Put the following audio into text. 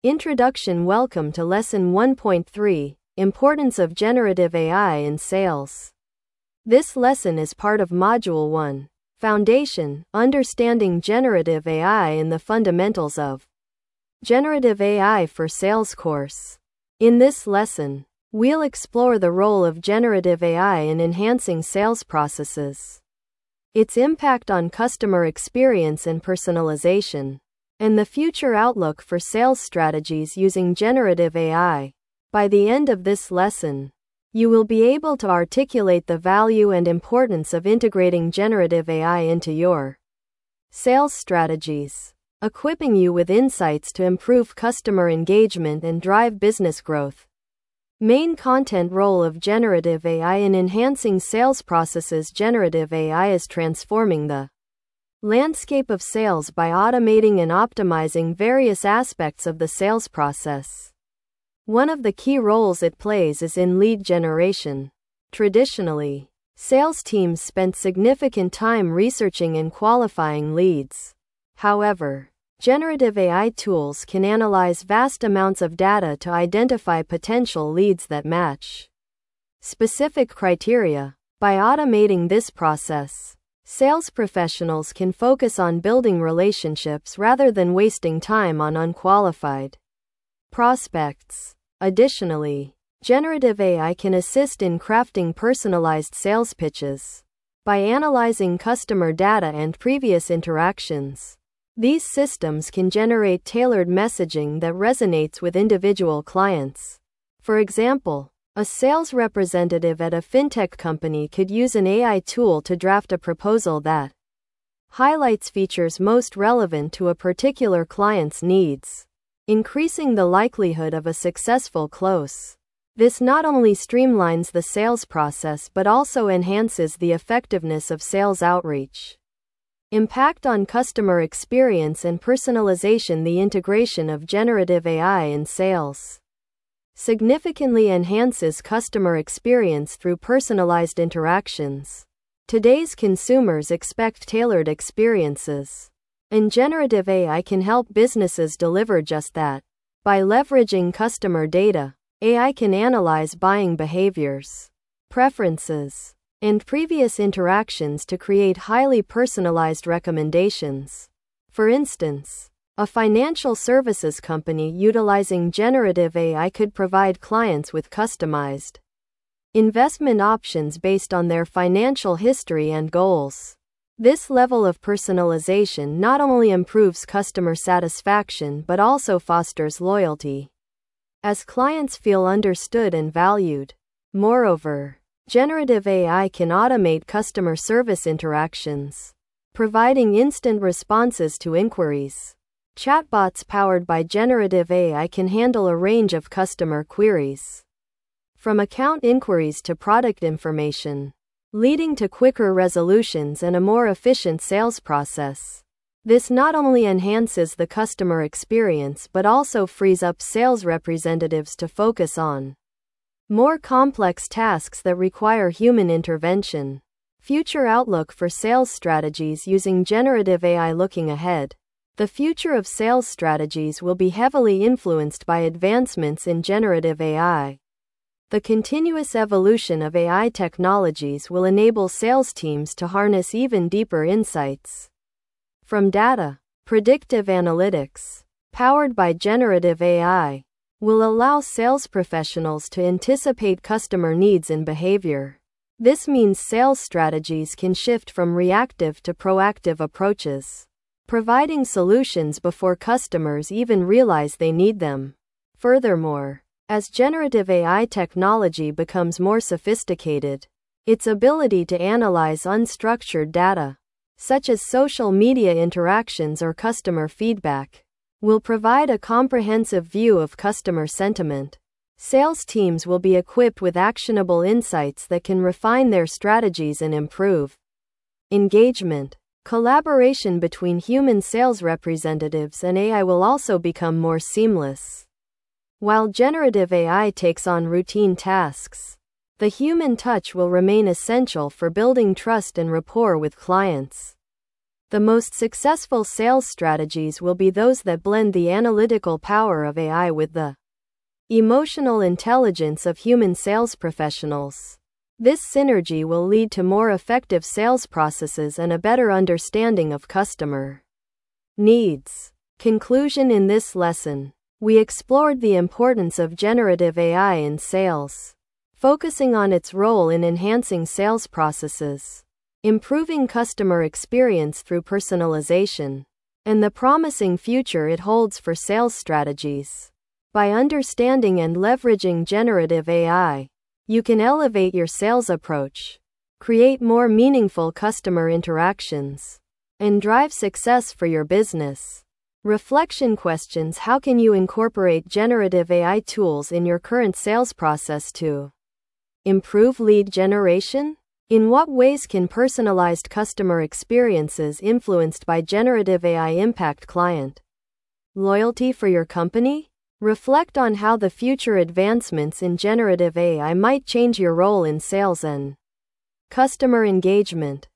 Introduction. Welcome to Lesson 1.3, Importance of Generative AI in Sales. This lesson is part of Module 1, Foundation, Understanding Generative AI and the Fundamentals of Generative AI for Sales course. In this lesson, we'll explore the role of generative AI in enhancing sales processes, its impact on customer experience and personalization, and the future outlook for sales strategies using generative AI. By the end of this lesson, you will be able to articulate the value and importance of integrating generative AI into your sales strategies, equipping you with insights to improve customer engagement and drive business growth. Main content. Role of generative AI in enhancing sales processes. Generative AI is transforming the landscape of sales by automating and optimizing various aspects of the sales process. One of the key roles it plays is in lead generation. Traditionally, sales teams spent significant time researching and qualifying leads. However, generative AI tools can analyze vast amounts of data to identify potential leads that match specific criteria. By automating this process, sales professionals can focus on building relationships rather than wasting time on unqualified prospects. Additionally, generative AI can assist in crafting personalized sales pitches. By analyzing customer data and previous interactions, these systems can generate tailored messaging that resonates with individual clients. For example, a sales representative at a fintech company could use an AI tool to draft a proposal that highlights features most relevant to a particular client's needs, increasing the likelihood of a successful close. This not only streamlines the sales process but also enhances the effectiveness of sales outreach. Impact on customer experience and personalization. The integration of generative AI in sales significantly enhances customer experience through personalized interactions. Today's consumers expect tailored experiences, and generative AI can help businesses deliver just that. By leveraging customer data, AI can analyze buying behaviors, preferences, and previous interactions to create highly personalized recommendations. For instance, a financial services company utilizing generative AI could provide clients with customized investment options based on their financial history and goals. This level of personalization not only improves customer satisfaction but also fosters loyalty, as clients feel understood and valued. Moreover, generative AI can automate customer service interactions, providing instant responses to inquiries. Chatbots powered by generative AI can handle a range of customer queries, from account inquiries to product information, leading to quicker resolutions and a more efficient sales process. This not only enhances the customer experience but also frees up sales representatives to focus on more complex tasks that require human intervention. Future outlook for sales strategies using generative AI. Looking ahead, the future of sales strategies will be heavily influenced by advancements in generative AI. The continuous evolution of AI technologies will enable sales teams to harness even deeper insights from data. Predictive analytics, powered by generative AI, will allow sales professionals to anticipate customer needs and behavior. This means sales strategies can shift from reactive to proactive approaches, providing solutions before customers even realize they need them. Furthermore, as generative AI technology becomes more sophisticated, its ability to analyze unstructured data, such as social media interactions or customer feedback, will provide a comprehensive view of customer sentiment. Sales teams will be equipped with actionable insights that can refine their strategies and improve engagement. Collaboration between human sales representatives and AI will also become more seamless. While generative AI takes on routine tasks, the human touch will remain essential for building trust and rapport with clients. The most successful sales strategies will be those that blend the analytical power of AI with the emotional intelligence of human sales professionals. This synergy will lead to more effective sales processes and a better understanding of customer needs. Conclusion: in this lesson, we explored the importance of generative AI in sales, focusing on its role in enhancing sales processes, improving customer experience through personalization, and the promising future it holds for sales strategies. By understanding and leveraging generative AI, you can elevate your sales approach, create more meaningful customer interactions, and drive success for your business. Reflection questions: how can you incorporate generative AI tools in your current sales process to improve lead generation? In what ways can personalized customer experiences influenced by generative AI impact client loyalty for your company? Reflect on how the future advancements in generative AI might change your role in sales and customer engagement.